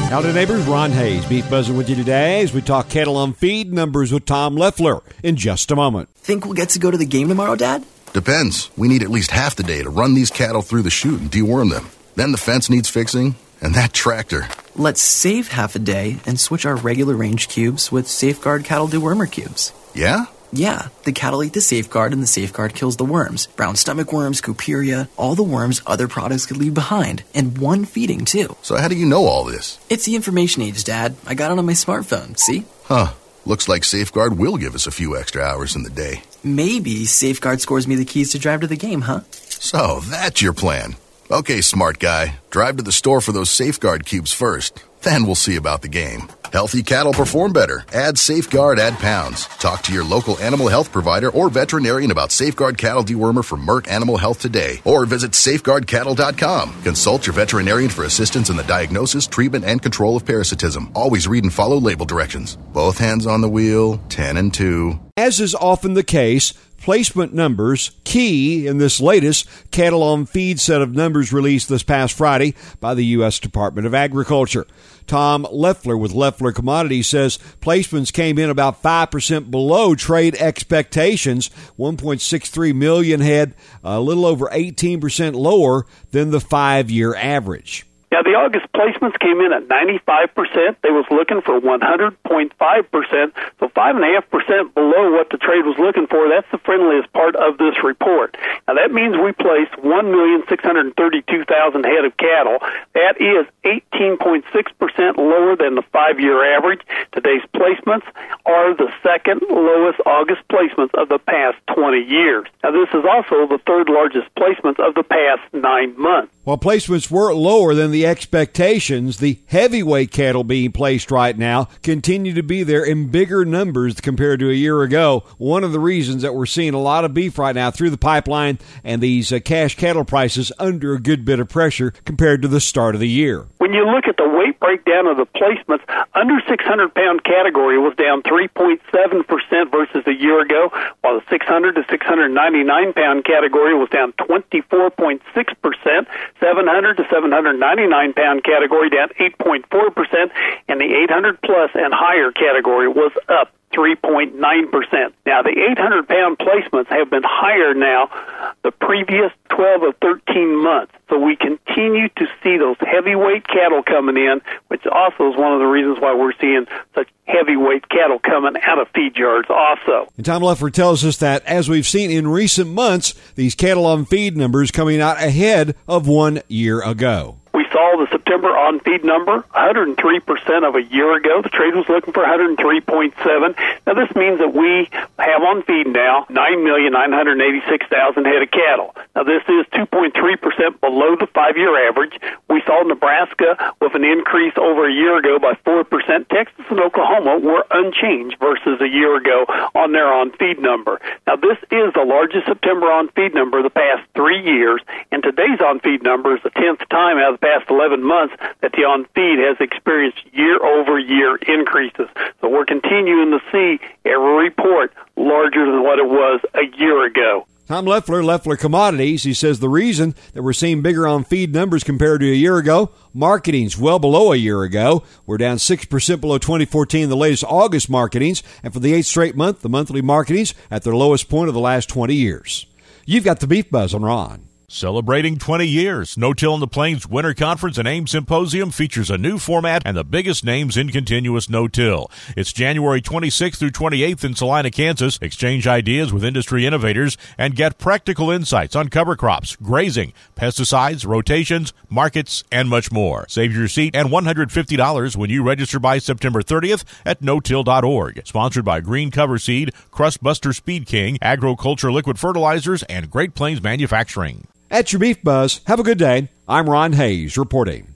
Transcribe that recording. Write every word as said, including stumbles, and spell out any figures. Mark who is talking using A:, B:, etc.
A: Howdy neighbors, Ron Hayes, Beef Buzzing with you today as we talk cattle on feed numbers with Tom Leffler in just a moment.
B: Think we'll get to go to the game tomorrow, Dad?
C: Depends. We need at least half the day to run these cattle through the chute and deworm them. Then the fence needs fixing, and that tractor.
B: Let's save half a day and switch our regular range cubes with Safeguard cattle dewormer cubes.
C: Yeah?
B: Yeah, the cattle eat the Safeguard and the Safeguard kills the worms. Brown stomach worms, Cuperia, all the worms other products could leave behind. And one feeding, too.
C: So how do you know all this?
B: It's the information age, Dad. I got it on my smartphone, see?
C: Huh. Looks like Safeguard will give us a few extra hours in the day.
B: Maybe Safeguard scores me the keys to drive to the game, huh?
C: So that's your plan. Okay, smart guy. Drive to the store for those Safeguard cubes first. Then we'll see about the game. Healthy cattle perform better. Add Safeguard, add pounds. Talk to your local animal health provider or veterinarian about Safeguard Cattle Dewormer from Merck Animal Health today. Or visit safeguard cattle dot com. Consult your veterinarian for assistance in the diagnosis, treatment, and control of parasitism. Always read and follow label directions. Both hands on the wheel, ten and two.
A: As is often the case, placement numbers key in this latest cattle on feed set of numbers released this past Friday by the U S Department of Agriculture. Tom Leffler with Leffler Commodities says placements came in about five percent below trade expectations, one point six three million head, a little over eighteen percent lower than the five-year average.
D: Now, the August placements came in at ninety-five percent. They was looking for one hundred point five percent, so five point five percent below what the trade was looking for. That's the friendliest part of this report. Now, that means we placed one million six hundred thirty-two thousand head of cattle. That is eighteen point six percent lower than the five-year average. Today's placements are the second lowest August placements of the past twenty years. Now, this is also the third largest placements of the past nine months.
A: While placements were lower than the expectations, the heavyweight cattle being placed right now continue to be there in bigger numbers compared to a year ago. One of the reasons that we're seeing a lot of beef right now through the pipeline and these uh, cash cattle prices under a good bit of pressure compared to the start of the year.
D: When you look at the weight breakdown of the placements, under six hundred pound category was down three point seven percent versus a year ago, while the six hundred to six hundred ninety-nine pound category was down twenty-four point six percent. seven hundred to seven hundred ninety-nine pound category down eight point four percent, and the eight hundred plus and higher category was up three point nine percent. Now, the eight hundred pound placements have been higher now the previous twelve or thirteen months. So we continue to see those heavyweight cattle coming in, which also is one of the reasons why we're seeing such heavyweight cattle coming out of feed yards also.
A: And Tom Leffler tells us that, as we've seen in recent months, these cattle on feed numbers coming out ahead of one year ago.
D: We saw the September on-feed number, one hundred three percent of a year ago. The trade was looking for one hundred three point seven. Now, this means that we have on feed now nine million nine hundred eighty-six thousand head of cattle. Now, this is two point three percent below the five-year average. We saw Nebraska with an increase over a year ago by four percent. Texas and Oklahoma were unchanged versus a year ago on their on-feed number. Now, this is the largest September on-feed number of the past three years, and today's on-feed number is the tenth time out of the past eleven months that the on-feed has experienced year-over-year increases. So we're continuing to see every report larger than what it was a year ago.
A: Tom Leffler, Leffler Commodities, he says the reason that we're seeing bigger on-feed numbers compared to a year ago, marketings well below a year ago. We're down six percent below twenty fourteen, the latest August marketings, and for the eighth straight month, the monthly marketings at their lowest point of the last twenty years. You've got the Beef Buzz on Ron.
E: Celebrating twenty years, No Till in the Plains Winter Conference and AIM Symposium features a new format and the biggest names in continuous no-till. It's January twenty-sixth through twenty-eighth in Salina, Kansas. Exchange ideas with industry innovators and get practical insights on cover crops, grazing, pesticides, rotations, markets, and much more. Save your seat and one hundred fifty dollars when you register by September thirtieth at no till dot org. Sponsored by Green Cover Seed, Crustbuster Speed King, Agriculture Liquid Fertilizers, and Great Plains Manufacturing.
A: At your Beef Buzz, have a good day. I'm Ron Hayes reporting.